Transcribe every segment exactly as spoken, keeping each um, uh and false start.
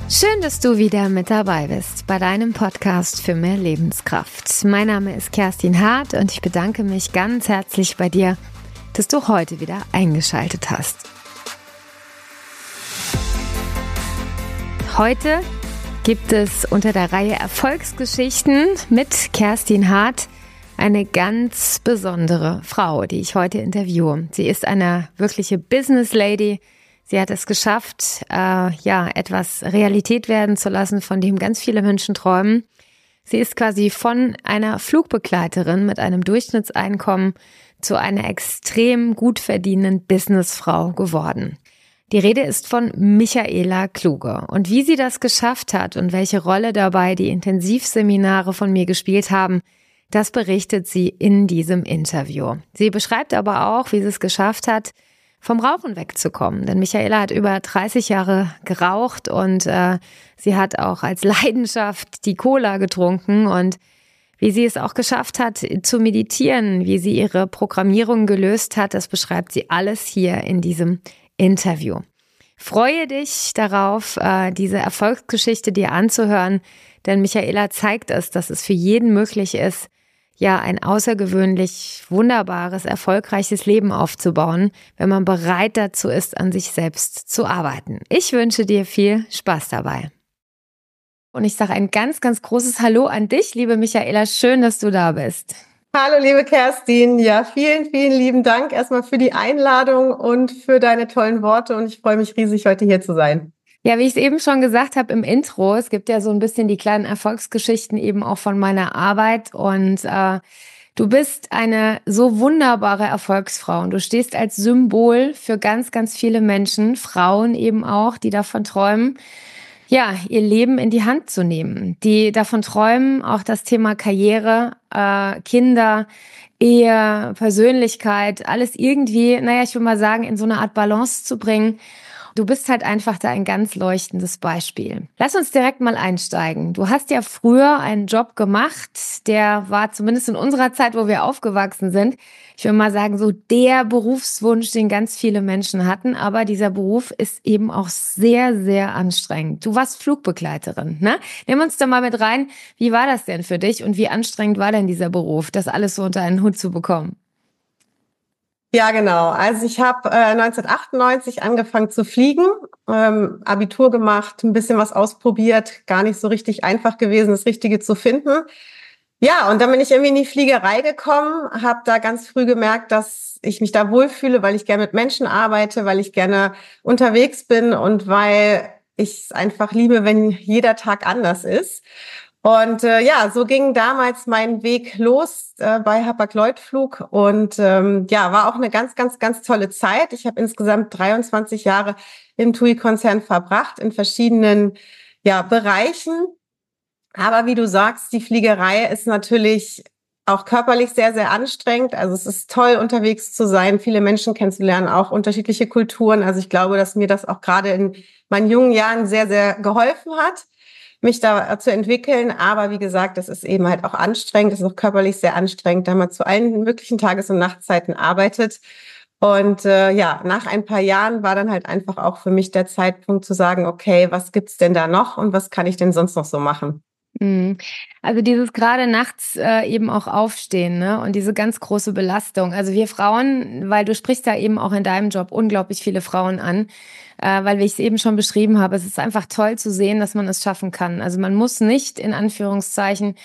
Schön, dass du wieder mit dabei bist bei deinem Podcast für mehr Lebenskraft. Mein Name ist Kerstin Hart und ich bedanke mich ganz herzlich bei dir, dass du heute wieder eingeschaltet hast. Heute gibt es unter der Reihe Erfolgsgeschichten mit Kerstin Hart eine ganz besondere Frau, die ich heute interviewe. Sie ist eine wirkliche Business Lady. Sie hat es geschafft, äh, ja, etwas Realität werden zu lassen, von dem ganz viele Menschen träumen. Sie ist quasi von einer Flugbegleiterin mit einem Durchschnittseinkommen zu einer extrem gut verdienenden Businessfrau geworden. Die Rede ist von Michaela Kluge. Und wie sie das geschafft hat und welche Rolle dabei die Intensivseminare von mir gespielt haben, das berichtet sie in diesem Interview. Sie beschreibt aber auch, wie sie es geschafft hat, vom Rauchen wegzukommen. Denn Michaela hat über dreißig Jahre geraucht und äh, sie hat auch als Leidenschaft die Cola getrunken und wie sie es auch geschafft hat zu meditieren, wie sie ihre Programmierung gelöst hat, das beschreibt sie alles hier in diesem Interview. Freue dich darauf, äh, diese Erfolgsgeschichte dir anzuhören, denn Michaela zeigt es, dass es für jeden möglich ist, ja, ein außergewöhnlich wunderbares, erfolgreiches Leben aufzubauen, wenn man bereit dazu ist, an sich selbst zu arbeiten. Ich wünsche dir viel Spaß dabei. Und ich sage ein ganz, ganz großes Hallo an dich, liebe Michaela. Schön, dass du da bist. Hallo, liebe Kerstin. Ja, vielen, vielen lieben Dank erstmal für die Einladung und für deine tollen Worte. Und ich freue mich riesig, heute hier zu sein. Ja, wie ich es eben schon gesagt habe im Intro, es gibt ja so ein bisschen die kleinen Erfolgsgeschichten eben auch von meiner Arbeit und äh, du bist eine so wunderbare Erfolgsfrau und du stehst als Symbol für ganz, ganz viele Menschen, Frauen eben auch, die davon träumen, ja, ihr Leben in die Hand zu nehmen, die davon träumen, auch das Thema Karriere, äh, Kinder, Ehe, Persönlichkeit, alles irgendwie, naja, ich will mal sagen, in so eine Art Balance zu bringen. Du bist halt einfach da ein ganz leuchtendes Beispiel. Lass uns direkt mal einsteigen. Du hast ja früher einen Job gemacht, der war zumindest in unserer Zeit, wo wir aufgewachsen sind, ich will mal sagen, so der Berufswunsch, den ganz viele Menschen hatten. Aber dieser Beruf ist eben auch sehr, sehr anstrengend. Du warst Flugbegleiterin, ne? Nimm uns da mal mit rein. Wie war das denn für dich und wie anstrengend war denn dieser Beruf, das alles so unter einen Hut zu bekommen? Ja, genau. Also ich habe äh, neunzehnhundertachtundneunzig angefangen zu fliegen, ähm, Abitur gemacht, ein bisschen was ausprobiert, gar nicht so richtig einfach gewesen, das Richtige zu finden. Ja, und dann bin ich irgendwie in die Fliegerei gekommen, habe da ganz früh gemerkt, dass ich mich da wohlfühle, weil ich gerne mit Menschen arbeite, weil ich gerne unterwegs bin und weil ich es einfach liebe, wenn jeder Tag anders ist. Und äh, ja, so ging damals mein Weg los äh, bei Hapag-Lloyd-Flug und ähm, ja, war auch eine ganz, ganz, ganz tolle Zeit. Ich habe insgesamt dreiundzwanzig Jahre im T U I-Konzern verbracht in verschiedenen ja Bereichen. Aber wie du sagst, die Fliegerei ist natürlich auch körperlich sehr, sehr anstrengend. Also es ist toll, unterwegs zu sein, viele Menschen kennenzulernen, auch unterschiedliche Kulturen. Also ich glaube, dass mir das auch gerade in meinen jungen Jahren sehr, sehr geholfen hat, mich da zu entwickeln. Aber wie gesagt, das ist eben halt auch anstrengend. Das ist auch körperlich sehr anstrengend, da man zu allen möglichen Tages- und Nachtzeiten arbeitet. Und äh, ja, nach ein paar Jahren war dann halt einfach auch für mich der Zeitpunkt zu sagen, okay, was gibt's denn da noch und was kann ich denn sonst noch so machen? Also dieses gerade nachts äh, eben auch aufstehen, ne? Und diese ganz große Belastung. Also wir Frauen, weil du sprichst da eben auch in deinem Job unglaublich viele Frauen an, äh, weil wie ich es eben schon beschrieben habe, es ist einfach toll zu sehen, dass man es schaffen kann. Also man muss nicht in Anführungszeichen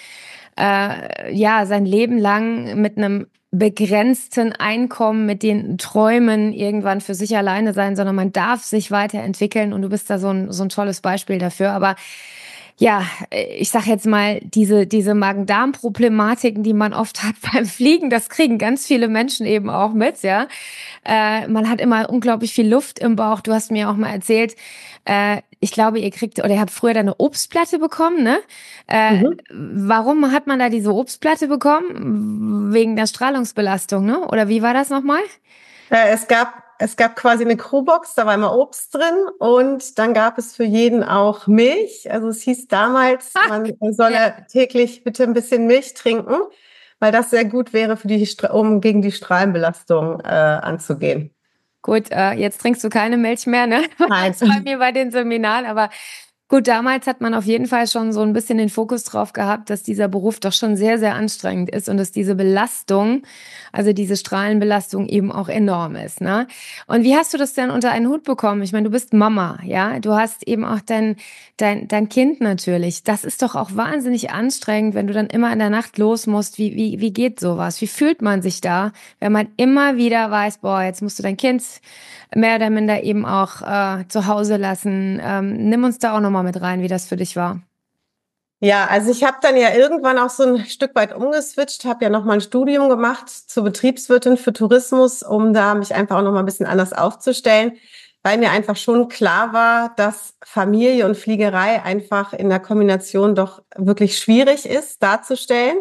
äh, ja sein Leben lang mit einem begrenzten Einkommen, mit den Träumen irgendwann für sich alleine sein, sondern man darf sich weiterentwickeln und du bist da so ein, so ein tolles Beispiel dafür. Aber ja, ich sag jetzt mal, diese, diese Magen-Darm-Problematiken, die man oft hat beim Fliegen, das kriegen ganz viele Menschen eben auch mit, ja. Äh, man hat immer unglaublich viel Luft im Bauch. Du hast mir auch mal erzählt, äh, ich glaube, ihr kriegt, oder ihr habt früher da eine Obstplatte bekommen, ne? Äh, Mhm. Warum hat man da diese Obstplatte bekommen? Wegen der Strahlungsbelastung, ne? Oder wie war das nochmal? Äh, es gab, es gab quasi eine Crewbox, da war immer Obst drin und dann gab es für jeden auch Milch. Also es hieß damals, man solle Ja. täglich bitte ein bisschen Milch trinken, weil das sehr gut wäre, für die, Stra- um gegen die Strahlenbelastung äh, anzugehen. Gut, äh, jetzt trinkst du keine Milch mehr, ne? Nein. Das bei mir bei den Seminaren, aber Gut, damals hat man auf jeden Fall schon so ein bisschen den Fokus drauf gehabt, dass dieser Beruf doch schon sehr, sehr anstrengend ist und dass diese Belastung, also diese Strahlenbelastung eben auch enorm ist, ne? Und wie hast du das denn unter einen Hut bekommen? Ich meine, du bist Mama, ja? Du hast eben auch dein dein dein Kind natürlich. Das ist doch auch wahnsinnig anstrengend, wenn du dann immer in der Nacht los musst. Wie wie wie geht sowas? Wie fühlt man sich da, wenn man immer wieder weiß: „Boah, jetzt musst du dein Kind mehr oder minder eben auch äh, zu Hause lassen?“ Ähm, nimm uns da auch noch mal mit rein, wie das für dich war. Ja, also ich habe dann ja irgendwann auch so ein Stück weit umgeswitcht, habe ja noch mal ein Studium gemacht zur Betriebswirtin für Tourismus, um da mich einfach auch noch mal ein bisschen anders aufzustellen, weil mir einfach schon klar war, dass Familie und Fliegerei einfach in der Kombination doch wirklich schwierig ist darzustellen.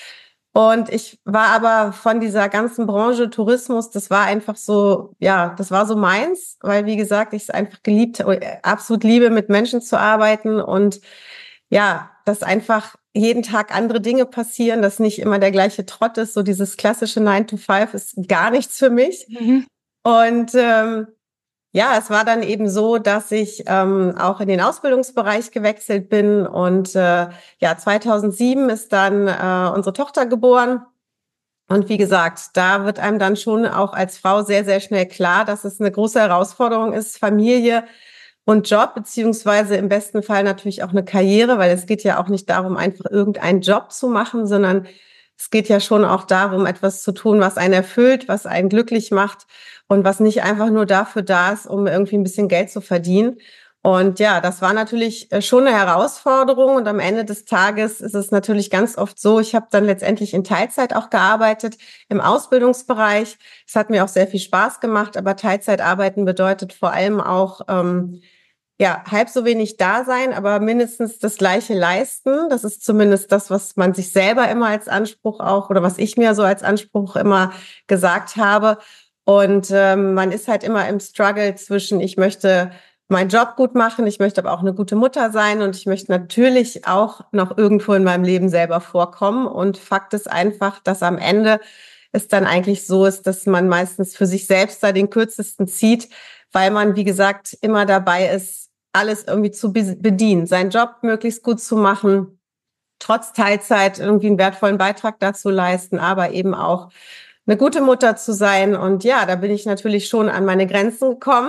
Und ich war aber von dieser ganzen Branche Tourismus, das war einfach so, ja, das war so meins, weil wie gesagt, ich es einfach geliebt, äh, absolut liebe, mit Menschen zu arbeiten und ja, dass einfach jeden Tag andere Dinge passieren, dass nicht immer der gleiche Trott ist. So dieses klassische Nine to Five ist gar nichts für mich. Mhm. Und ähm, ja, es war dann eben so, dass ich ähm, auch in den Ausbildungsbereich gewechselt bin. Und äh, ja, zweitausendsieben ist dann äh, unsere Tochter geboren. Und wie gesagt, da wird einem dann schon auch als Frau sehr, sehr schnell klar, dass es eine große Herausforderung ist, Familie und Job, beziehungsweise im besten Fall natürlich auch eine Karriere, weil es geht ja auch nicht darum, einfach irgendeinen Job zu machen, sondern es geht ja schon auch darum, etwas zu tun, was einen erfüllt, was einen glücklich macht und was nicht einfach nur dafür da ist, um irgendwie ein bisschen Geld zu verdienen. Und ja, das war natürlich äh, schon eine Herausforderung. Und am Ende des Tages ist es natürlich ganz oft so, ich habe dann letztendlich in Teilzeit auch gearbeitet im Ausbildungsbereich. Es hat mir auch sehr viel Spaß gemacht, aber Teilzeit arbeiten bedeutet vor allem auch, ähm, ja, halb so wenig da sein, aber mindestens das Gleiche leisten. Das ist zumindest das, was man sich selber immer als Anspruch auch oder was ich mir so als Anspruch immer gesagt habe. Und ähm, man ist halt immer im Struggle zwischen, ich möchte meinen Job gut machen, ich möchte aber auch eine gute Mutter sein und ich möchte natürlich auch noch irgendwo in meinem Leben selber vorkommen. Und Fakt ist einfach, dass am Ende es dann eigentlich so ist, dass man meistens für sich selbst da den kürzesten zieht, weil man, wie gesagt, immer dabei ist, alles irgendwie zu bedienen, seinen Job möglichst gut zu machen, trotz Teilzeit irgendwie einen wertvollen Beitrag dazu leisten, aber eben auch eine gute Mutter zu sein. Und ja, da bin ich natürlich schon an meine Grenzen gekommen.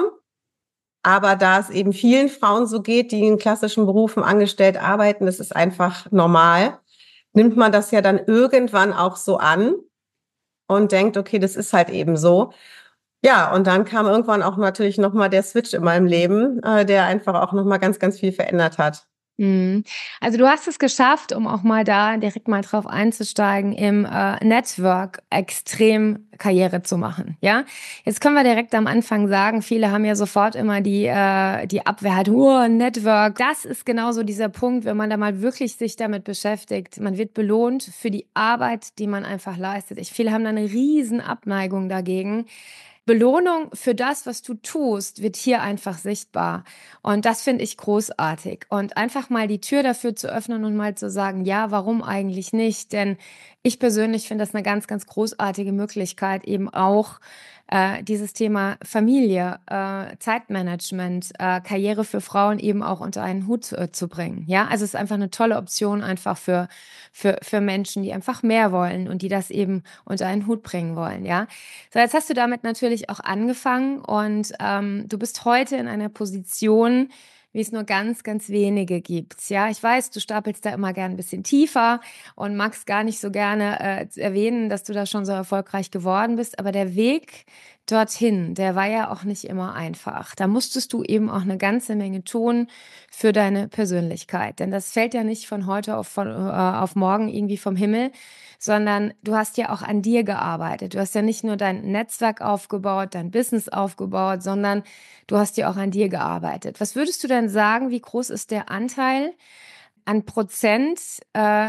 Aber da es eben vielen Frauen so geht, die in klassischen Berufen angestellt arbeiten, das ist einfach normal, nimmt man das ja dann irgendwann auch so an und denkt, okay, das ist halt eben so. Ja, und dann kam irgendwann auch natürlich nochmal der Switch in meinem Leben, äh, der einfach auch nochmal ganz, ganz viel verändert hat. Mhm. Also, du hast es geschafft, um auch mal da direkt mal drauf einzusteigen, im, äh, Network extrem Karriere zu machen, ja? Jetzt können wir direkt am Anfang sagen, viele haben ja sofort immer die äh, die Abwehrhaltung: „Oh, Network.“ Das ist genauso dieser Punkt, wenn man da mal wirklich sich damit beschäftigt. Man wird belohnt für die Arbeit, die man einfach leistet. Ich viele haben da 'ne riesen Abneigung dagegen. Belohnung für das, was du tust, wird hier einfach sichtbar. Und das finde ich großartig. Und einfach mal die Tür dafür zu öffnen und mal zu sagen, ja, warum eigentlich nicht? Denn ich persönlich finde das eine ganz, ganz großartige Möglichkeit, eben auch äh, dieses Thema Familie, äh, Zeitmanagement, äh, Karriere für Frauen eben auch unter einen Hut äh, zu bringen. Ja, also es ist einfach eine tolle Option einfach für, für, für Menschen, die einfach mehr wollen und die das eben unter einen Hut bringen wollen. Ja, so, jetzt hast du damit natürlich auch angefangen und ähm, du bist heute in einer Position, wie es nur ganz, ganz wenige gibt. Ja, ich weiß, du stapelst da immer gern ein bisschen tiefer und magst gar nicht so gerne äh, erwähnen, dass du da schon so erfolgreich geworden bist, aber der Weg dorthin, der war ja auch nicht immer einfach. Da musstest du eben auch eine ganze Menge tun für deine Persönlichkeit, denn das fällt ja nicht von heute auf, von, äh, auf morgen irgendwie vom Himmel, sondern du hast ja auch an dir gearbeitet. Du hast ja nicht nur dein Netzwerk aufgebaut, dein Business aufgebaut, sondern du hast ja auch an dir gearbeitet. Was würdest du denn sagen, wie groß ist der Anteil an Prozent, äh,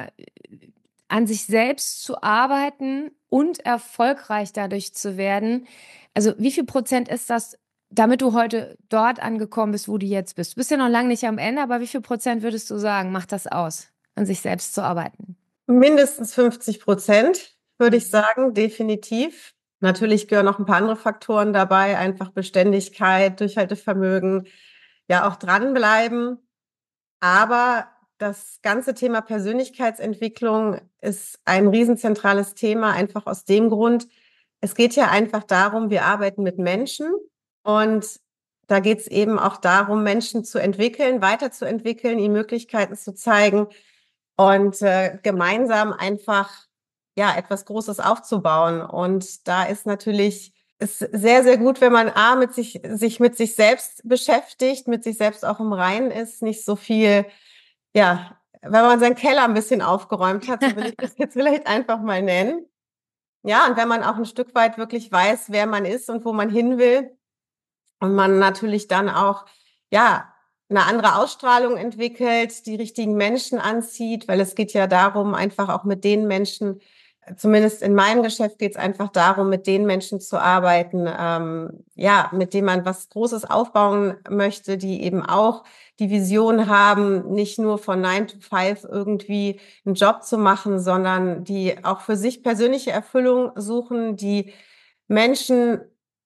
an sich selbst zu arbeiten und erfolgreich dadurch zu werden? Also wie viel Prozent ist das, damit du heute dort angekommen bist, wo du jetzt bist? Du bist ja noch lange nicht am Ende, aber wie viel Prozent würdest du sagen, macht das aus, an sich selbst zu arbeiten? Mindestens fünfzig Prozent, würde ich Mhm. sagen, definitiv. Natürlich gehören noch ein paar andere Faktoren dabei, einfach Beständigkeit, Durchhaltevermögen, ja auch dranbleiben. Aber das ganze Thema Persönlichkeitsentwicklung ist ein riesenzentrales Thema, einfach aus dem Grund, es geht ja einfach darum, wir arbeiten mit Menschen und da geht es eben auch darum, Menschen zu entwickeln, weiterzuentwickeln, ihnen Möglichkeiten zu zeigen und äh, gemeinsam einfach ja etwas Großes aufzubauen. Und da ist natürlich ist sehr, sehr gut, wenn man A, mit sich, sich mit sich selbst beschäftigt, mit sich selbst auch im Reinen ist, nicht so viel, ja, wenn man seinen Keller ein bisschen aufgeräumt hat, so will ich das jetzt vielleicht einfach mal nennen. Ja, und wenn man auch ein Stück weit wirklich weiß, wer man ist und wo man hin will und man natürlich dann auch, ja, eine andere Ausstrahlung entwickelt, die richtigen Menschen anzieht, weil es geht ja darum, einfach auch mit den Menschen, zumindest in meinem Geschäft geht es einfach darum, mit den Menschen zu arbeiten, ähm, ja, mit denen man was Großes aufbauen möchte, die eben auch die Vision haben, nicht nur von nine to five irgendwie einen Job zu machen, sondern die auch für sich persönliche Erfüllung suchen, die Menschen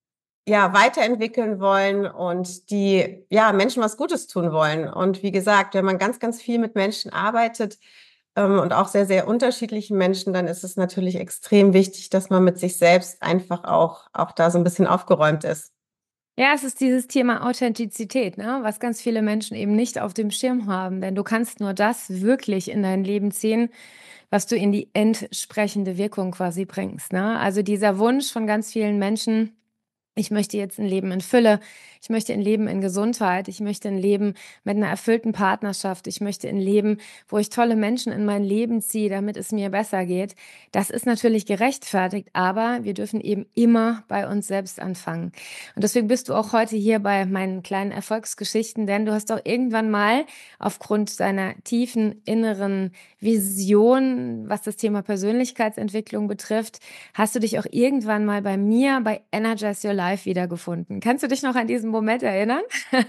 ja weiterentwickeln wollen und die ja Menschen was Gutes tun wollen. Und wie gesagt, wenn man ganz, ganz viel mit Menschen arbeitet ähm, und auch sehr, sehr unterschiedlichen Menschen, dann ist es natürlich extrem wichtig, dass man mit sich selbst einfach auch auch da so ein bisschen aufgeräumt ist. Ja, es ist dieses Thema Authentizität, ne, was ganz viele Menschen eben nicht auf dem Schirm haben, denn du kannst nur das wirklich in dein Leben ziehen, was du in die entsprechende Wirkung quasi bringst, ne? Also dieser Wunsch von ganz vielen Menschen: Ich möchte jetzt ein Leben in Fülle. Ich möchte ein Leben in Gesundheit. Ich möchte ein Leben mit einer erfüllten Partnerschaft. Ich möchte ein Leben, wo ich tolle Menschen in mein Leben ziehe, damit es mir besser geht. Das ist natürlich gerechtfertigt, aber wir dürfen eben immer bei uns selbst anfangen. Und deswegen bist du auch heute hier bei meinen kleinen Erfolgsgeschichten, denn du hast doch irgendwann mal aufgrund deiner tiefen inneren Vision, was das Thema Persönlichkeitsentwicklung betrifft, hast du dich auch irgendwann mal bei mir bei Energize Your Life wiedergefunden. Kannst du dich noch an diesen Moment erinnern?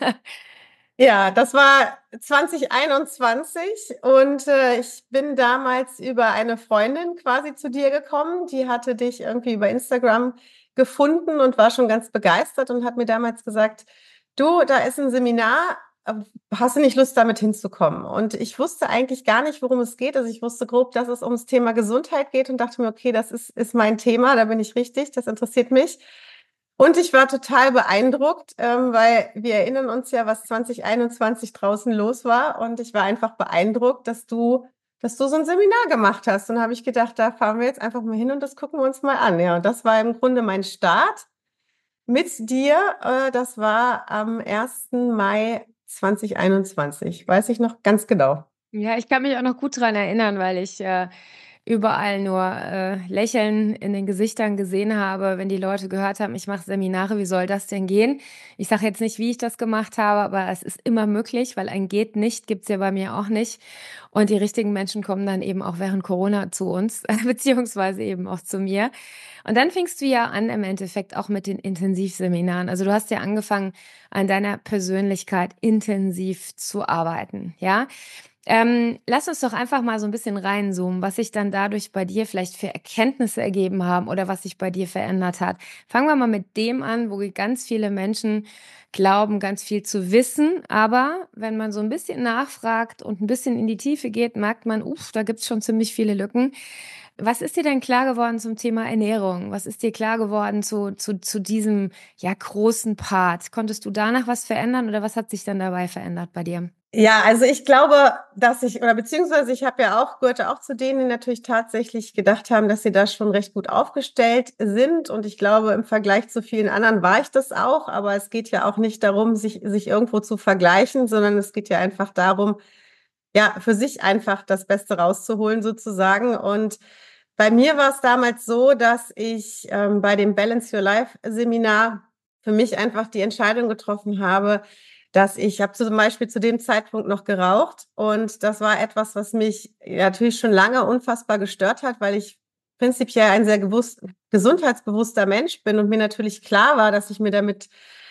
Ja, das war zwanzig einundzwanzig und äh, ich bin damals über eine Freundin quasi zu dir gekommen. Die hatte dich irgendwie über Instagram gefunden und war schon ganz begeistert und hat mir damals gesagt, du, da ist ein Seminar, äh, hast du nicht Lust, damit hinzukommen? Und ich wusste eigentlich gar nicht, worum es geht. Also ich wusste grob, dass es ums Thema Gesundheit geht und dachte mir, okay, das ist, ist mein Thema, da bin ich richtig, das interessiert mich. Und ich war total beeindruckt, ähm, weil wir erinnern uns ja, was zwanzig einundzwanzig draußen los war. Und ich war einfach beeindruckt, dass du, dass du so ein Seminar gemacht hast. Und habe ich gedacht, da fahren wir jetzt einfach mal hin und das gucken wir uns mal an. Ja, und das war im Grunde mein Start mit dir. Äh, das war am ersten Mai zwanzig einundzwanzig. Weiß ich noch ganz genau. Ja, ich kann mich auch noch gut dran erinnern, weil ich äh, überall nur äh, Lächeln in den Gesichtern gesehen habe, wenn die Leute gehört haben, ich mache Seminare, wie soll das denn gehen? Ich sage jetzt nicht, wie ich das gemacht habe, aber es ist immer möglich, weil ein geht nicht, gibt's ja bei mir auch nicht. Und die richtigen Menschen kommen dann eben auch während Corona zu uns, beziehungsweise eben auch zu mir. Und dann fingst du ja an, im Endeffekt auch mit den Intensivseminaren. Also du hast ja angefangen, an deiner Persönlichkeit intensiv zu arbeiten, ja? Ähm, lass uns doch einfach mal so ein bisschen reinzoomen, was sich dann dadurch bei dir vielleicht für Erkenntnisse ergeben haben oder was sich bei dir verändert hat. Fangen wir mal mit dem an, wo ganz viele Menschen glauben, ganz viel zu wissen. Aber wenn man so ein bisschen nachfragt und ein bisschen in die Tiefe geht, merkt man, uff, da gibt's schon ziemlich viele Lücken. Was ist dir denn klar geworden zum Thema Ernährung? Was ist dir klar geworden zu, zu, zu diesem, ja, großen Part? Konntest du danach was verändern oder was hat sich dann dabei verändert bei dir? Ja, also ich glaube, dass ich, oder beziehungsweise ich habe ja auch, gehörte auch zu denen, die natürlich tatsächlich gedacht haben, dass sie da schon recht gut aufgestellt sind. Und ich glaube, im Vergleich zu vielen anderen war ich das auch. Aber es geht ja auch nicht darum, sich, sich irgendwo zu vergleichen, sondern es geht ja einfach darum, ja, für sich einfach das Beste rauszuholen sozusagen. Und bei mir war es damals so, dass ich ähm, bei dem Balance Your Life Seminar für mich einfach die Entscheidung getroffen habe, dass ich, ich habe zum Beispiel zu dem Zeitpunkt noch geraucht und das war etwas, was mich natürlich schon lange unfassbar gestört hat, weil ich prinzipiell ein sehr gewusst, gesundheitsbewusster Mensch bin und mir natürlich klar war, dass ich mir damit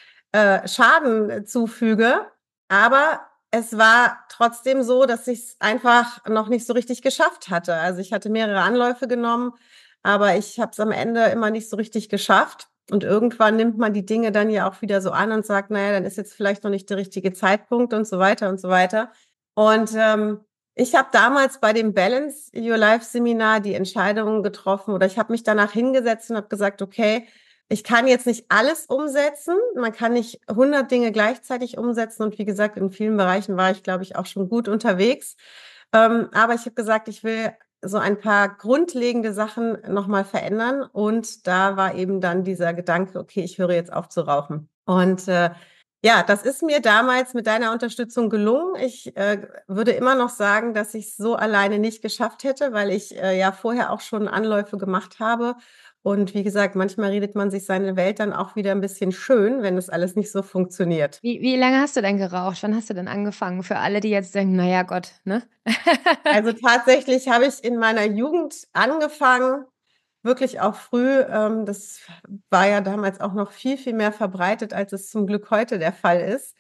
äh, Schaden zufüge. Aber es war trotzdem so, dass ich es einfach noch nicht so richtig geschafft hatte. Also ich hatte mehrere Anläufe genommen, aber ich habe es am Ende immer nicht so richtig geschafft. Und irgendwann nimmt man die Dinge dann ja auch wieder so an und sagt, naja, dann ist jetzt vielleicht noch nicht der richtige Zeitpunkt und so weiter und so weiter. Und ähm, ich habe damals bei dem Balance Your Life Seminar die Entscheidung getroffen oder ich habe mich danach hingesetzt und habe gesagt, okay, ich kann jetzt nicht alles umsetzen. Man kann nicht hundert Dinge gleichzeitig umsetzen. Und wie gesagt, in vielen Bereichen war ich, glaube ich, auch schon gut unterwegs. Ähm, aber ich habe gesagt, ich will so ein paar grundlegende Sachen nochmal verändern. Und da war eben dann dieser Gedanke, okay, ich höre jetzt auf zu rauchen. Und äh, ja, das ist mir damals mit deiner Unterstützung gelungen. Ich äh, würde immer noch sagen, dass ich es so alleine nicht geschafft hätte, weil ich äh, ja vorher auch schon Anläufe gemacht habe. Und wie gesagt, manchmal redet man sich seine Welt dann auch wieder ein bisschen schön, wenn das alles nicht so funktioniert. Wie wie lange hast du denn geraucht? Wann hast du denn angefangen? Für alle, die jetzt denken: „Na ja, Gott“, ne? Also tatsächlich habe ich in meiner Jugend angefangen, wirklich auch früh. Ähm, das war ja damals auch noch viel, viel mehr verbreitet, als es zum Glück heute der Fall ist.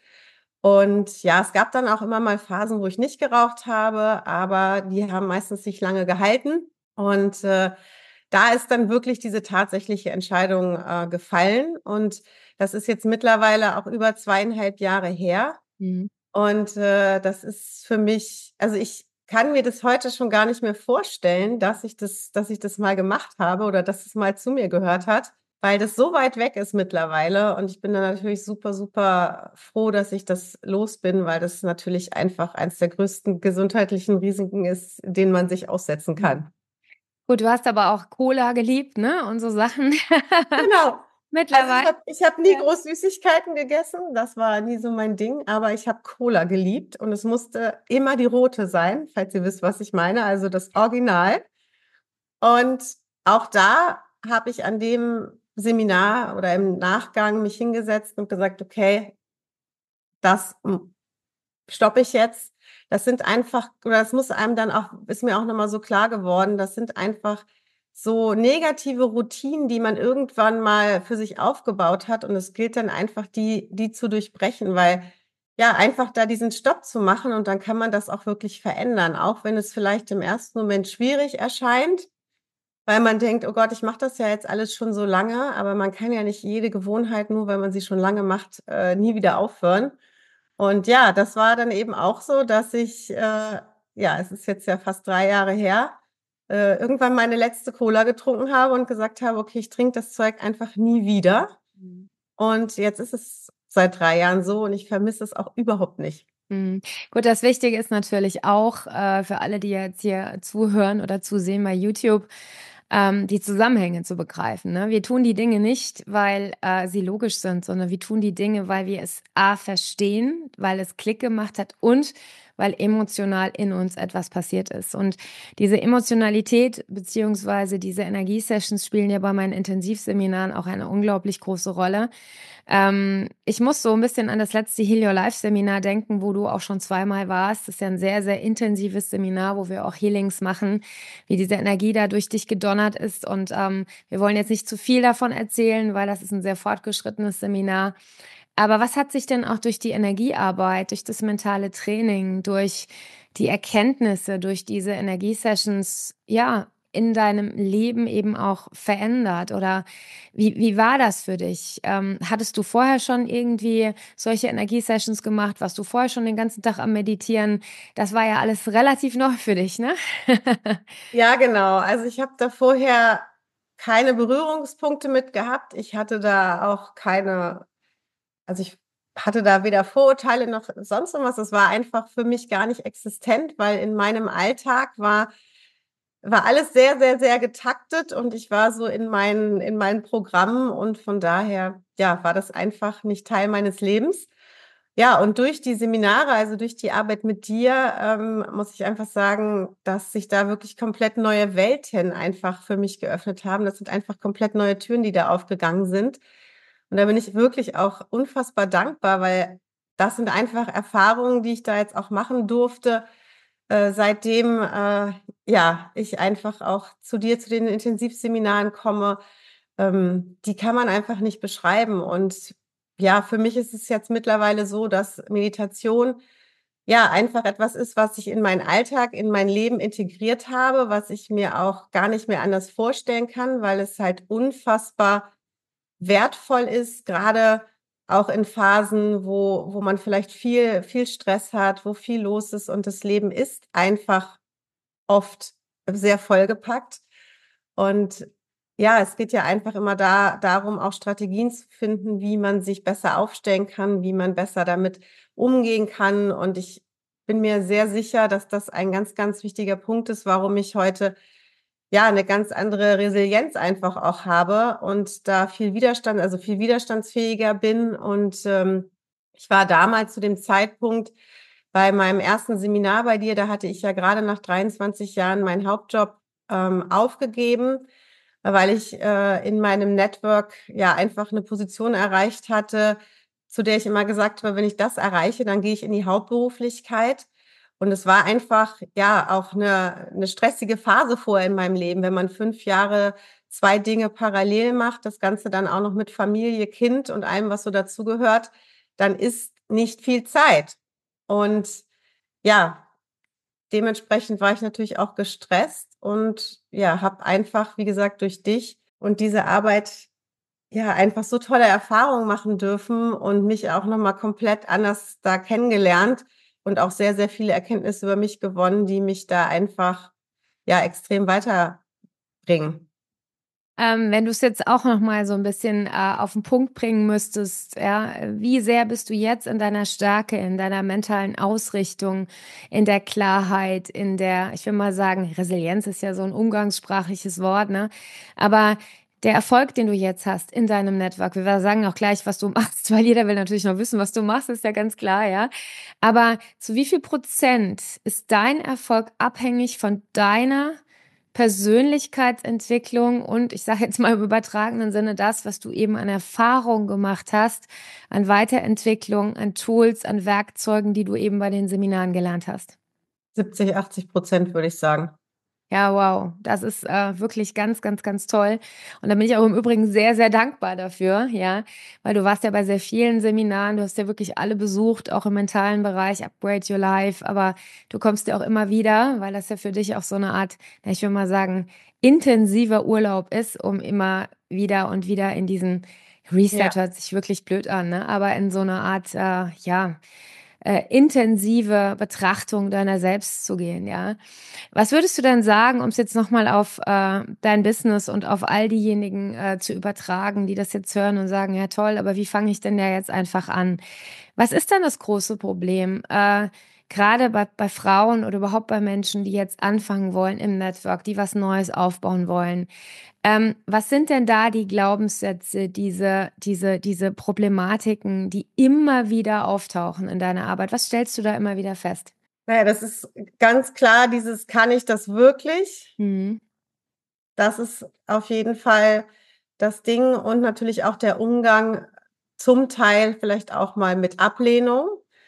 Und ja, es gab dann auch immer mal Phasen, wo ich nicht geraucht habe, aber die haben meistens nicht lange gehalten. Und äh, da ist dann wirklich diese tatsächliche Entscheidung äh, gefallen. Und das ist jetzt mittlerweile auch über zweieinhalb Jahre her. Mhm. Und äh, das ist für mich, also ich kann mir das heute schon gar nicht mehr vorstellen, dass ich das, dass ich das mal gemacht habe oder dass es mal zu mir gehört hat, weil das so weit weg ist mittlerweile. Und ich bin dann natürlich super, super froh, dass ich das los bin, weil das natürlich einfach eines der größten gesundheitlichen Risiken ist, denen man sich aussetzen Mhm. kann. Gut, du hast aber auch Cola geliebt, ne, und so Sachen. Genau. Also ich Mittlerweile habe ich habe nie ja. groß Süßigkeiten gegessen, das war nie so mein Ding, aber ich habe Cola geliebt und es musste immer die rote sein, falls ihr wisst, was ich meine, also das Original. Und auch da habe ich an dem Seminar oder im Nachgang mich hingesetzt und gesagt: „Okay, das, hm, stoppe ich jetzt.“ Das sind einfach oder das muss einem dann auch ist mir auch noch mal so klar geworden, das sind einfach so negative Routinen, die man irgendwann mal für sich aufgebaut hat und es gilt dann einfach, die die zu durchbrechen, weil ja, einfach da diesen Stopp zu machen und dann kann man das auch wirklich verändern, auch wenn es vielleicht im ersten Moment schwierig erscheint, weil man denkt: „Oh Gott, ich mache das ja jetzt alles schon so lange“, aber man kann ja nicht jede Gewohnheit, nur weil man sie schon lange macht, äh, nie wieder aufhören. Und ja, das war dann eben auch so, dass ich, äh ja, es ist jetzt ja fast drei Jahre her, äh, irgendwann meine letzte Cola getrunken habe und gesagt habe: „Okay, ich trinke das Zeug einfach nie wieder.“ Mhm. Und jetzt ist es seit drei Jahren so und ich vermisse es auch überhaupt nicht. Mhm. Gut, das Wichtige ist natürlich auch, äh, für alle, die jetzt hier zuhören oder zusehen bei YouTube, ähm, die Zusammenhänge zu begreifen, ne? Wir tun die Dinge nicht, weil, äh, sie logisch sind, sondern wir tun die Dinge, weil wir es A verstehen, weil es Klick gemacht hat und weil emotional in uns etwas passiert ist. Und diese Emotionalität beziehungsweise diese Energiesessions spielen ja bei meinen Intensivseminaren auch eine unglaublich große Rolle. Ähm, ich muss so ein bisschen an das letzte Heal Your Life Seminar denken, wo du auch schon zweimal warst. Das ist ja ein sehr, sehr intensives Seminar, wo wir auch Healings machen, wie diese Energie da durch dich gedonnert ist. Und ähm, wir wollen jetzt nicht zu viel davon erzählen, weil das ist ein sehr fortgeschrittenes Seminar. Aber was hat sich denn auch durch die Energiearbeit, durch das mentale Training, durch die Erkenntnisse, durch diese Energiesessions, ja, in deinem Leben eben auch verändert? Oder wie, wie war das für dich? Ähm, hattest du vorher schon irgendwie solche Energiesessions gemacht? Warst du vorher schon den ganzen Tag am Meditieren? Das war ja alles relativ neu für dich, ne? Ja, genau. Also, ich habe da vorher keine Berührungspunkte mit gehabt. Ich hatte da auch keine also, ich hatte da weder Vorurteile noch sonst irgendwas. Das war einfach für mich gar nicht existent, weil in meinem Alltag war war alles sehr, sehr, sehr getaktet und ich war so in meinen in meinen Programmen und von daher, ja, war das einfach nicht Teil meines Lebens. Ja, und durch die Seminare, also durch die Arbeit mit dir, ähm, muss ich einfach sagen, dass sich da wirklich komplett neue Welten einfach für mich geöffnet haben. Das sind einfach komplett neue Türen, die da aufgegangen sind. Und da bin ich wirklich auch unfassbar dankbar, weil das sind einfach Erfahrungen, die ich da jetzt auch machen durfte, äh, seitdem, äh, ja, ich einfach auch zu dir zu den Intensivseminaren komme. Ähm, die kann man einfach nicht beschreiben. Und ja, für mich ist es jetzt mittlerweile so, dass Meditation ja einfach etwas ist, was ich in meinen Alltag, in mein Leben integriert habe, was ich mir auch gar nicht mehr anders vorstellen kann, weil es halt unfassbar wertvoll ist, gerade auch in Phasen, wo, wo man vielleicht viel, viel Stress hat, wo viel los ist und das Leben ist einfach oft sehr vollgepackt. Und ja, es geht ja einfach immer da, darum, auch Strategien zu finden, wie man sich besser aufstellen kann, wie man besser damit umgehen kann. Und ich bin mir sehr sicher, dass das ein ganz, ganz wichtiger Punkt ist, warum ich heute ja eine ganz andere Resilienz einfach auch habe und da viel Widerstand, also viel widerstandsfähiger bin. Und ähm, ich war damals zu dem Zeitpunkt bei meinem ersten Seminar bei dir, da hatte ich ja gerade nach dreiundzwanzig Jahren meinen Hauptjob ähm, aufgegeben, weil ich äh, in meinem Network ja einfach eine Position erreicht hatte, zu der ich immer gesagt habe, wenn ich das erreiche, dann gehe ich in die Hauptberuflichkeit. Und es war einfach, ja, auch eine, eine stressige Phase vorher in meinem Leben, wenn man fünf Jahre zwei Dinge parallel macht, das Ganze dann auch noch mit Familie, Kind und allem, was so dazugehört, dann ist nicht viel Zeit. Und ja, dementsprechend war ich natürlich auch gestresst und ja, habe einfach, wie gesagt, durch dich und diese Arbeit ja einfach so tolle Erfahrungen machen dürfen und mich auch nochmal komplett anders da kennengelernt und auch sehr, sehr viele Erkenntnisse über mich gewonnen, die mich da einfach ja extrem weiterbringen. Ähm, wenn du es jetzt auch noch mal so ein bisschen, äh, auf 'n Punkt bringen müsstest, ja, wie sehr bist du jetzt in deiner Stärke, in deiner mentalen Ausrichtung, in der Klarheit, in der, ich will mal sagen, Resilienz ist ja so ein umgangssprachliches Wort, ne? Aber der Erfolg, den du jetzt hast in deinem Network, wir sagen auch gleich, was du machst, weil jeder will natürlich noch wissen, was du machst, ist ja ganz klar, ja? Aber zu wie viel Prozent ist dein Erfolg abhängig von deiner Persönlichkeitsentwicklung und, ich sage jetzt mal im übertragenen Sinne, das, was du eben an Erfahrung gemacht hast, an Weiterentwicklung, an Tools, an Werkzeugen, die du eben bei den Seminaren gelernt hast? siebzig, achtzig Prozent würde ich sagen. Ja, wow, das ist äh, wirklich ganz, ganz, ganz toll. Und da bin ich auch im Übrigen sehr, sehr dankbar dafür, ja, weil du warst ja bei sehr vielen Seminaren, du hast ja wirklich alle besucht, auch im mentalen Bereich, Upgrade Your Life, aber du kommst ja auch immer wieder, weil das ja für dich auch so eine Art, na, ich will mal sagen, intensiver Urlaub ist, um immer wieder und wieder in diesen Reset, Ja. hört sich wirklich blöd an, ne? Aber in so eine Art, äh, ja, äh, intensive Betrachtung deiner selbst zu gehen, ja. Was würdest du denn sagen, um es jetzt nochmal auf äh, dein Business und auf all diejenigen äh, zu übertragen, die das jetzt hören und sagen, ja toll, aber wie fange ich denn da jetzt einfach an? Was ist denn das große Problem? Äh, gerade bei, bei Frauen oder überhaupt bei Menschen, die jetzt anfangen wollen im Network, die was Neues aufbauen wollen. Ähm, was sind denn da die Glaubenssätze, diese, diese, diese Problematiken, die immer wieder auftauchen in deiner Arbeit? Was stellst du da immer wieder fest? Naja, das ist ganz klar, dieses kann ich das wirklich? Mhm. Das ist auf jeden Fall das Ding und natürlich auch der Umgang zum Teil vielleicht auch mal mit Ablehnung.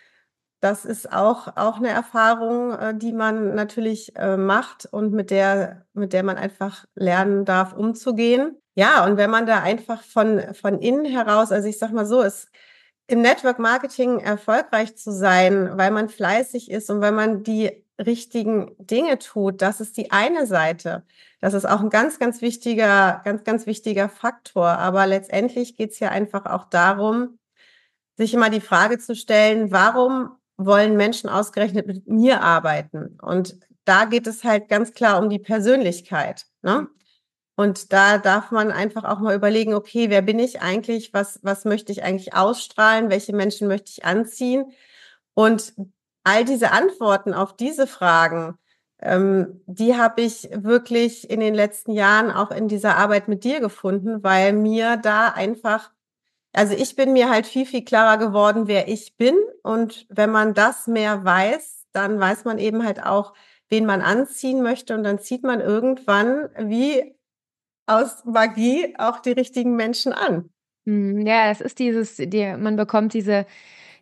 Das ist auch auch 'ne Erfahrung, äh, die man natürlich, äh, macht und mit der mit der man einfach lernen darf, umzugehen. Ja, und wenn man da einfach von von innen heraus, also, ich sage mal so, es im Network Marketing erfolgreich zu sein, weil man fleißig ist und weil man die richtigen Dinge tut, das ist die eine Seite. Das ist auch 'n ganz, ganz wichtiger ganz, ganz wichtiger Faktor. Aber letztendlich geht's ja einfach auch darum, sich immer die Frage zu stellen: „Warum wollen Menschen ausgerechnet mit mir arbeiten?“ Und da geht es halt ganz klar um die Persönlichkeit, ne? Und da darf man einfach auch mal überlegen: „Okay, wer bin ich eigentlich? Was was möchte ich eigentlich ausstrahlen? Welche Menschen möchte ich anziehen?“ Und all diese Antworten auf diese Fragen, ähm, die habe ich wirklich in den letzten Jahren auch in dieser Arbeit mit dir gefunden, weil mir da einfach also, ich bin mir halt viel, viel klarer geworden, wer ich bin. Und wenn man das mehr weiß, dann weiß man eben halt auch, wen man anziehen möchte. Und dann zieht man irgendwann wie aus Magie auch die richtigen Menschen an. Mhm, ja, das ist dieses, die, man bekommt diese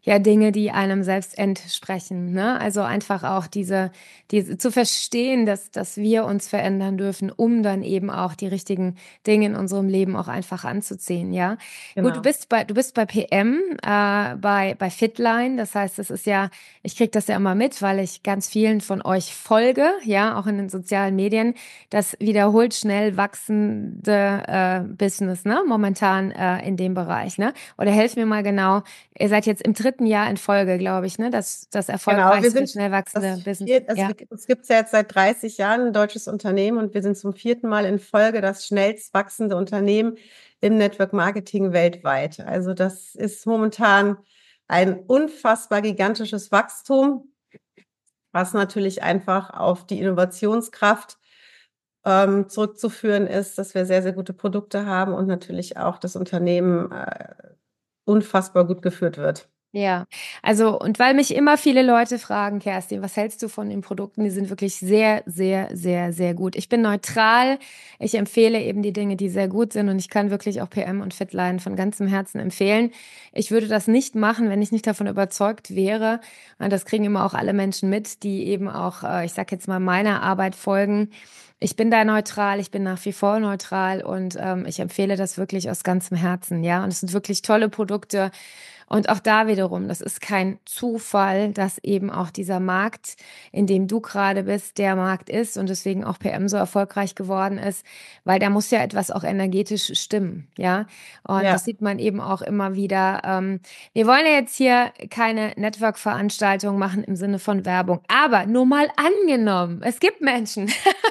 ja Dinge, die einem selbst entsprechen, ne? Also einfach auch diese, diese zu verstehen, dass, dass wir uns verändern dürfen, um dann eben auch die richtigen Dinge in unserem Leben auch einfach anzuziehen, ja? Gut, du Genau. bist bei, du bist bei P M, äh, bei, bei Fitline. Das heißt, das ist ja, ich kriege das ja immer mit, weil ich ganz vielen von euch folge, ja, auch in den sozialen Medien. Das wiederholt schnell wachsende äh, Business, ne? Momentan äh, in dem Bereich, ne? Oder helf mir mal genau. Ihr seid jetzt im dritten Jahr in Folge, glaube ich, ne? Das, das Genau, wir erfolgreichste, sind schnell wachsende das Business. vier, also Ja. wir, es gibt ja jetzt seit dreißig Jahren ein deutsches Unternehmen und wir sind zum vierten Mal in Folge das schnellst wachsende Unternehmen im Network Marketing weltweit. Also das ist momentan ein unfassbar gigantisches Wachstum, was natürlich einfach auf die Innovationskraft ähm, zurückzuführen ist, dass wir sehr, sehr gute Produkte haben und natürlich auch das Unternehmen äh, unfassbar gut geführt wird. Ja, also und weil mich immer viele Leute fragen, Kerstin, was hältst du von den Produkten? Die sind wirklich sehr, sehr, sehr, sehr gut. Ich bin neutral. Ich empfehle eben die Dinge, die sehr gut sind und ich kann wirklich auch P M und Fitline von ganzem Herzen empfehlen. Ich würde das nicht machen, wenn ich nicht davon überzeugt wäre. Und das kriegen immer auch alle Menschen mit, die eben auch, äh, ich sag jetzt mal, meiner Arbeit folgen. Ich bin da neutral, ich bin nach wie vor neutral und ähm, ich empfehle das wirklich aus ganzem Herzen, ja. Und es sind wirklich tolle Produkte. Und auch da wiederum, das ist kein Zufall, dass eben auch dieser Markt, in dem du gerade bist, der Markt ist und deswegen auch P M so erfolgreich geworden ist, weil da muss ja etwas auch energetisch stimmen, ja. Und das Ja. sieht man eben auch immer wieder. Ähm, wir wollen ja jetzt hier keine Network-Veranstaltung machen im Sinne von Werbung, aber nur mal angenommen, es gibt Menschen,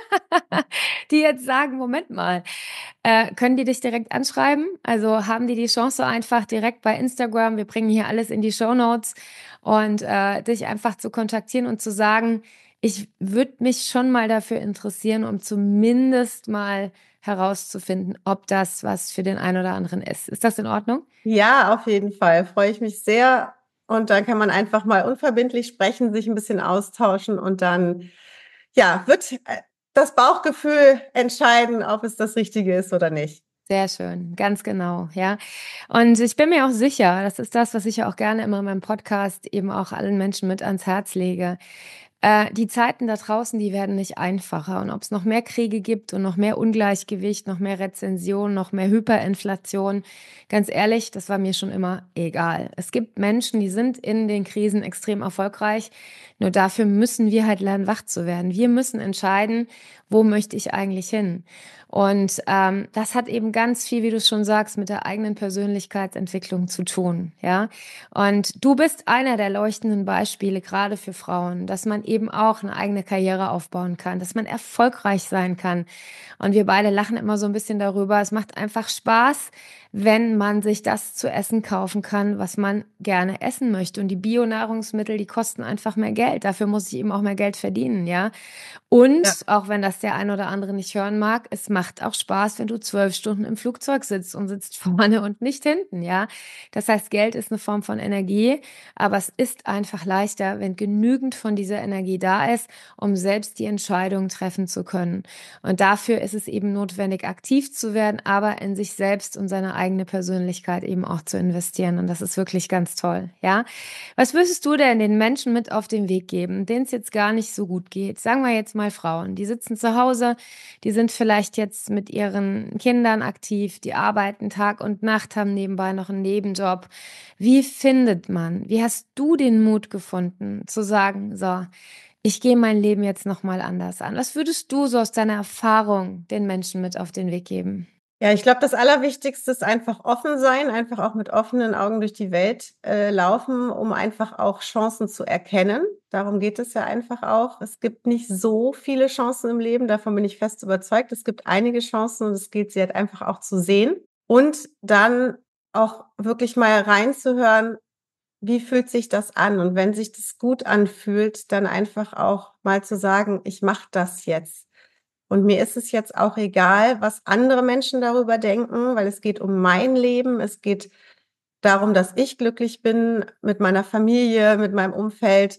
die jetzt sagen, Moment mal, äh, können die dich direkt anschreiben? Also haben die die Chance einfach direkt bei Instagram, wir bringen hier alles in die Shownotes und äh, dich einfach zu kontaktieren und zu sagen, ich würde mich schon mal dafür interessieren, um zumindest mal herauszufinden, ob das was für den einen oder anderen ist. Ist das in Ordnung? Ja, auf jeden Fall. Freue ich mich sehr. Und dann kann man einfach mal unverbindlich sprechen, sich ein bisschen austauschen und dann, ja, wird äh, das Bauchgefühl entscheiden, ob es das Richtige ist oder nicht. Sehr schön, ganz genau, ja. Und ich bin mir auch sicher, das ist das, was ich ja auch gerne immer in meinem Podcast eben auch allen Menschen mit ans Herz lege. Äh, die Zeiten da draußen, die werden nicht einfacher. Und ob es noch mehr Kriege gibt und noch mehr Ungleichgewicht, noch mehr Rezession, noch mehr Hyperinflation, ganz ehrlich, das war mir schon immer egal. Es gibt Menschen, die sind in den Krisen extrem erfolgreich. Nur dafür müssen wir halt lernen, wach zu werden. Wir müssen entscheiden, wo möchte ich eigentlich hin? Und ähm, das hat eben ganz viel, wie du schon sagst, mit der eigenen Persönlichkeitsentwicklung zu tun, ja. Und du bist einer der leuchtenden Beispiele, gerade für Frauen, dass man eben auch eine eigene Karriere aufbauen kann, dass man erfolgreich sein kann. Und wir beide lachen immer so ein bisschen darüber. Es macht einfach Spaß, wenn man sich das zu essen kaufen kann, was man gerne essen möchte. Und die Bionahrungsmittel, die kosten einfach mehr Geld. Dafür muss ich eben auch mehr Geld verdienen, ja. Ja. Und, auch wenn das der ein oder andere nicht hören mag, es macht auch Spaß, wenn du zwölf Stunden im Flugzeug sitzt und sitzt vorne und nicht hinten, ja. Das heißt, Geld ist eine Form von Energie, aber es ist einfach leichter, wenn genügend von dieser Energie da ist, um selbst die Entscheidung treffen zu können. Und dafür ist es eben notwendig, aktiv zu werden, aber in sich selbst und seine eigene Persönlichkeit eben auch zu investieren. Und das ist wirklich ganz toll, ja. Was würdest du denn den Menschen mit auf den Weg geben, denen es jetzt gar nicht so gut geht? Sagen wir jetzt mal Frauen, die sitzen zu Hause, die sind vielleicht jetzt mit ihren Kindern aktiv, die arbeiten Tag und Nacht, haben nebenbei noch einen Nebenjob. Wie findet man, wie hast du den Mut gefunden, zu sagen, so, ich gehe mein Leben jetzt nochmal anders an? Was würdest du so aus deiner Erfahrung den Menschen mit auf den Weg geben? Ja, ich glaube, das Allerwichtigste ist einfach offen sein, einfach auch mit offenen Augen durch die Welt äh, laufen, um einfach auch Chancen zu erkennen. Darum geht es ja einfach auch. Es gibt nicht so viele Chancen im Leben, davon bin ich fest überzeugt. Es gibt einige Chancen und es gilt sie halt einfach auch zu sehen und dann auch wirklich mal reinzuhören, wie fühlt sich das an? Und wenn sich das gut anfühlt, dann einfach auch mal zu sagen, ich mache das jetzt. Und mir ist es jetzt auch egal, was andere Menschen darüber denken, weil es geht um mein Leben. Es geht darum, dass ich glücklich bin mit meiner Familie, mit meinem Umfeld.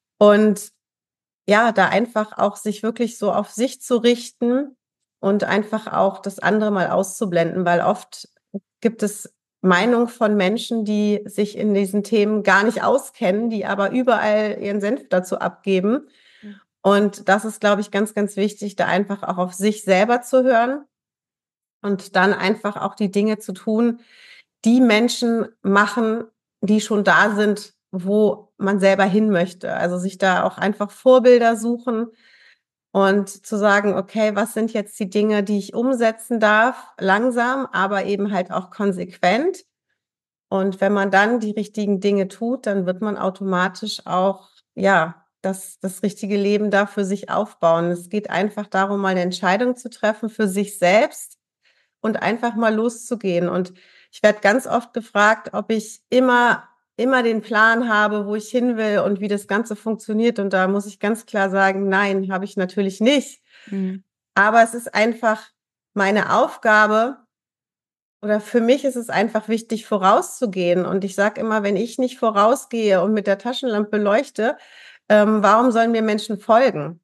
Und ja, da einfach auch sich wirklich so auf sich zu richten und einfach auch das andere mal auszublenden, weil oft gibt es Meinung von Menschen, die sich in diesen Themen gar nicht auskennen, die aber überall ihren Senf dazu abgeben. Und das ist, glaube ich, ganz, ganz wichtig, da einfach auch auf sich selber zu hören und dann einfach auch die Dinge zu tun, die Menschen machen, die schon da sind, wo man selber hin möchte. Also sich da auch einfach Vorbilder suchen und zu sagen, okay, was sind jetzt die Dinge, die ich umsetzen darf, langsam, aber eben halt auch konsequent. Und wenn man dann die richtigen Dinge tut, dann wird man automatisch auch, ja, das, das richtige Leben da für sich aufbauen. Es geht einfach darum, mal eine Entscheidung zu treffen für sich selbst und einfach mal loszugehen. Und ich werde ganz oft gefragt, ob ich immer, immer den Plan habe, wo ich hin will und wie das Ganze funktioniert. Und da muss ich ganz klar sagen, nein, habe ich natürlich nicht. Mhm. Aber es ist einfach meine Aufgabe, oder für mich ist es einfach wichtig, vorauszugehen. Und ich sage immer, wenn ich nicht vorausgehe und mit der Taschenlampe leuchte, ähm, warum sollen mir Menschen folgen?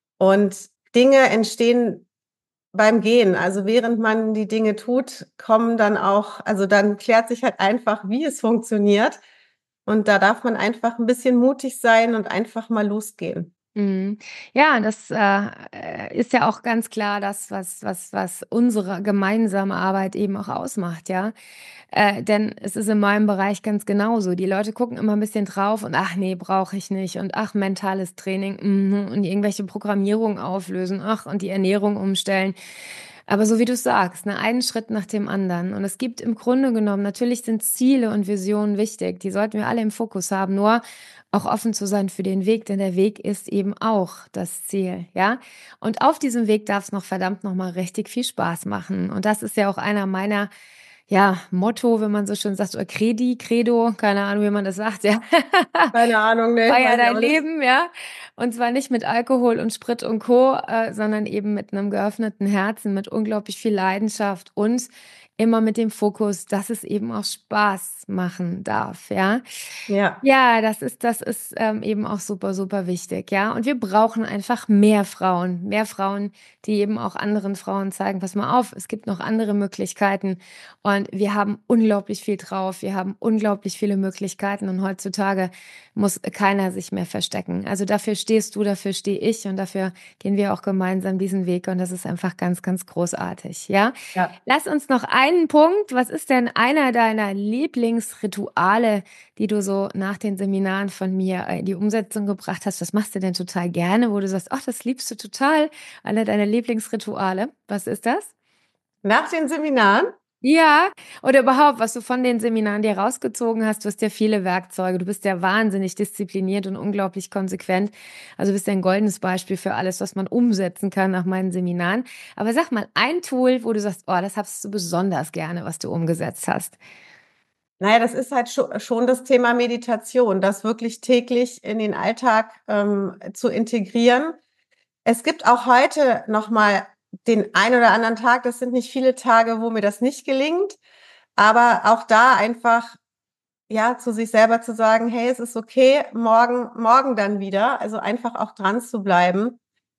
Und Dinge entstehen beim Gehen. Also während man die Dinge tut, kommen dann auch, also dann klärt sich halt einfach, wie es funktioniert. Und da darf man einfach ein bisschen mutig sein und einfach mal losgehen. Mhm. Ja, das, äh, ist ja auch ganz klar das, was was was unsere gemeinsame Arbeit eben auch ausmacht, ja? Äh, denn es ist in meinem Bereich ganz genauso. Die Leute gucken immer ein bisschen drauf und: „Ach nee, brauche ich nicht“ und „ach, mentales Training, mhm“ und irgendwelche Programmierung auflösen, ach, und die Ernährung umstellen. Aber so wie du sagst, ne, einen Schritt nach dem anderen. Und es gibt im Grunde genommen natürlich sind Ziele und Visionen wichtig, die sollten wir alle im Fokus haben, nur auch offen zu sein für den Weg, denn der Weg ist eben auch das Ziel, ja? Und auf diesem Weg darf es noch verdammt noch mal richtig viel Spaß machen. Und das ist ja auch einer meiner ja, Motto, wenn man so schön sagt, oder Credi, Credo, keine Ahnung, wie man das sagt, ja. Keine Ahnung, ne, Feier weiß ich dein auch nicht. Leben, ja. Und zwar nicht mit Alkohol und Sprit und Co., äh, sondern eben mit einem geöffneten Herzen, mit unglaublich viel Leidenschaft und immer mit dem Fokus, dass es eben auch Spaß machen darf, ja. Ja, Ja, das ist das ist, ähm, eben auch super, super wichtig, ja. Und wir brauchen einfach mehr Frauen. Mehr Frauen, die eben auch anderen Frauen zeigen: „Pass mal auf, es gibt noch andere Möglichkeiten und wir haben unglaublich viel drauf. Wir haben unglaublich viele Möglichkeiten und heutzutage muss keiner sich mehr verstecken.“ Also, dafür stehst du, dafür stehe ich und dafür gehen wir auch gemeinsam diesen Weg und das ist einfach ganz, ganz großartig, ja? ja. Lass uns noch einen Punkt was ist denn einer deiner Lieblingsrituale, die du so nach den Seminaren von mir, äh, in die Umsetzung gebracht hast? Was machst du denn total gerne, wo du sagst: „Ach, das liebst du total“, einer deiner Lieblingsrituale? Was ist das? Nach den Seminaren? Ja, oder überhaupt, was du von den Seminaren dir rausgezogen hast. Du hast ja viele Werkzeuge. Du bist ja wahnsinnig diszipliniert und unglaublich konsequent. Also bist ja ein goldenes Beispiel für alles, was man umsetzen kann nach meinen Seminaren. Aber sag mal, ein Tool, wo du sagst: „Oh, das hast du besonders gerne, was du umgesetzt hast.“ Na ja, das ist halt scho schon das Thema Meditation, das wirklich täglich in den Alltag, ähm, zu integrieren. Es gibt auch heute noch mal den einen oder anderen Tag, das sind nicht viele Tage, wo mir das nicht gelingt, aber auch da einfach, ja, zu sich selber zu sagen: „Hey, es ist okay, morgen morgen dann wieder.“ Also, einfach auch dran zu bleiben.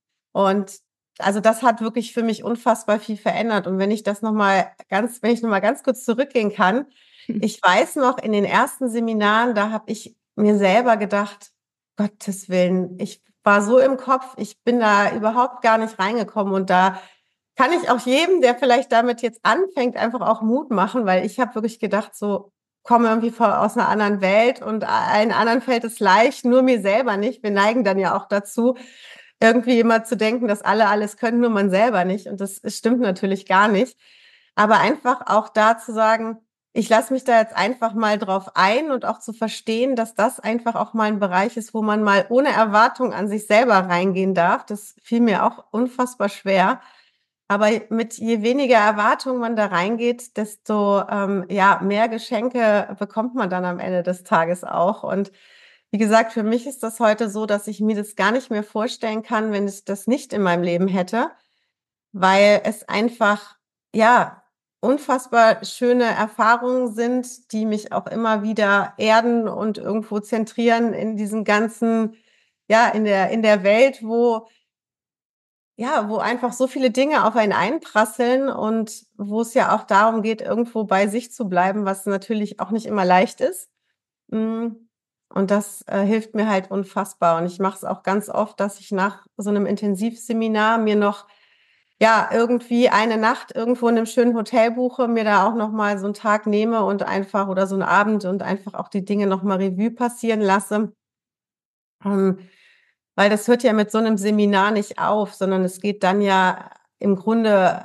Und also, das hat wirklich für mich unfassbar viel verändert. Und wenn ich das noch mal ganz wenn ich noch mal ganz kurz zurückgehen kann, ich weiß noch, in den ersten Seminaren, da habe ich mir selber gedacht: „Gottes Willen, ich war so im Kopf, ich bin da überhaupt gar nicht reingekommen.“ Und da kann ich auch jedem, der vielleicht damit jetzt anfängt, einfach auch Mut machen, weil ich habe wirklich gedacht so: „Komme irgendwie vo aus 'ner anderen Welt und allen anderen fällt es leicht, nur mir selber nicht.“ Wir neigen dann ja auch dazu, irgendwie immer zu denken, dass alle alles können, nur man selber nicht. Und das es stimmt natürlich gar nicht. Aber einfach auch da zu sagen: „Ich lasse mich da jetzt einfach mal drauf ein“ und auch zu verstehen, dass das einfach auch mal 'n Bereich ist, wo man mal ohne Erwartung an sich selber reingehen darf. Das fiel mir auch unfassbar schwer. Aber mit je weniger Erwartung man da reingeht, desto, ähm, ja, mehr Geschenke bekommt man dann am Ende des Tages auch. Und wie gesagt, für mich ist das heute so, dass ich mir das gar nicht mehr vorstellen kann, wenn ich das nicht in meinem Leben hätte, weil es einfach, ja, unfassbar schöne Erfahrungen sind, die mich auch immer wieder erden und irgendwo zentrieren in diesem ganzen, ja, in der in der Welt, wo ja, wo einfach so viele Dinge auf einen einprasseln und wo es ja auch darum geht, irgendwo bei sich zu bleiben, was natürlich auch nicht immer leicht ist. Hm, und das, äh, hilft mir halt unfassbar. Und ich mache es auch ganz oft, dass ich nach so 'nem Intensivseminar mir noch, ja, irgendwie eine Nacht irgendwo in 'nem schönen Hotel buche, mir da auch noch mal so 'n Tag nehme und einfach oder so 'n Abend und einfach auch die Dinge noch mal Revue passieren lasse. Ähm, weil das hört ja mit so 'nem Seminar nicht auf, sondern es geht dann ja im Grunde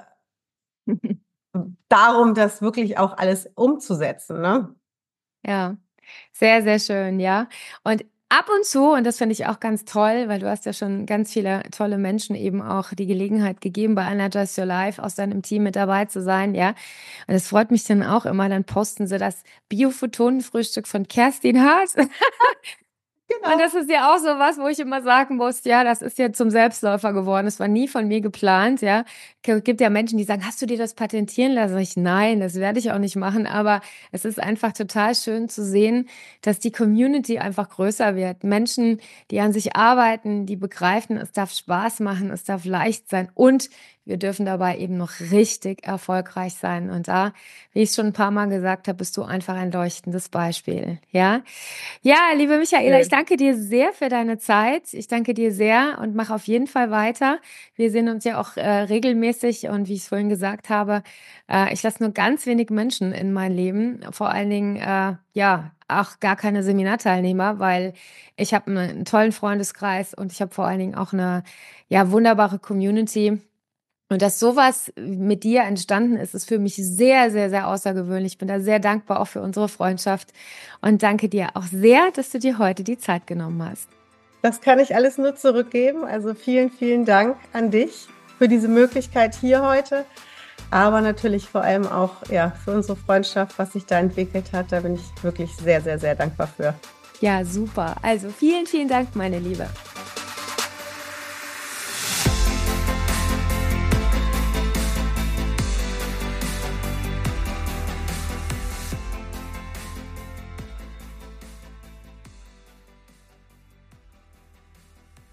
darum, das wirklich auch alles umzusetzen, ne? Ja, sehr, sehr schön, ja. Und ab und zu, und das finde ich auch ganz toll, weil du hast ja schon ganz viele tolle Menschen eben auch die Gelegenheit gegeben, bei Energize Your Life aus deinem Team mit dabei zu sein, ja. Und es freut mich dann auch immer, dann posten sie das Bio-Photonen-Frühstück von Kerstin Hart. Und Genau. das ist ja auch so was, wo ich immer sagen muss, ja, das ist ja zum Selbstläufer geworden. Das war nie von mir geplant, ja. G gibt ja Menschen, die sagen: „Hast du dir das patentieren lassen?“ Sage ich: „Nein, das werde ich auch nicht machen.“ Aber es ist einfach total schön zu sehen, dass die Community einfach größer wird. Menschen, die an sich arbeiten, die begreifen, es darf Spaß machen, es darf leicht sein und wir dürfen dabei eben noch richtig erfolgreich sein. Und da, wie ich schon ein paar Mal gesagt habe, bist du einfach ein leuchtendes Beispiel, ja? Ja, liebe Michaela, ich Schön. danke dir sehr für deine Zeit. Ich danke dir sehr und mach auf jeden Fall weiter. Wir sehen uns ja auch äh, regelmäßig und wie ich es vorhin gesagt habe, äh, ich lasse nur ganz wenig Menschen in mein Leben. Vor allen Dingen, äh, ja, auch gar keine Seminarteilnehmer, weil ich habe einen, einen tollen Freundeskreis und ich habe vor allen Dingen auch eine, ja, wunderbare Community. Und dass sowas mit dir entstanden ist, ist für mich sehr, sehr, sehr außergewöhnlich. Ich bin da sehr dankbar auch für unsere Freundschaft und danke dir auch sehr, dass du dir heute die Zeit genommen hast. Das kann ich alles nur zurückgeben. Also vielen, vielen Dank an dich für diese Möglichkeit hier heute, aber natürlich vor allem auch, ja, für unsere Freundschaft, was sich da entwickelt hat. Da bin ich wirklich sehr, sehr, sehr dankbar für. Ja, super. Also vielen, vielen Dank, meine Liebe.